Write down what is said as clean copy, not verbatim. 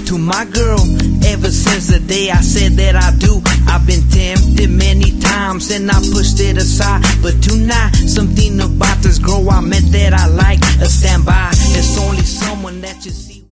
to my girl. Ever since the day I said that I do, I've been tempted many times and I pushed it aside. But tonight, something about this girl I met that I like. A standby, it's only someone that you see.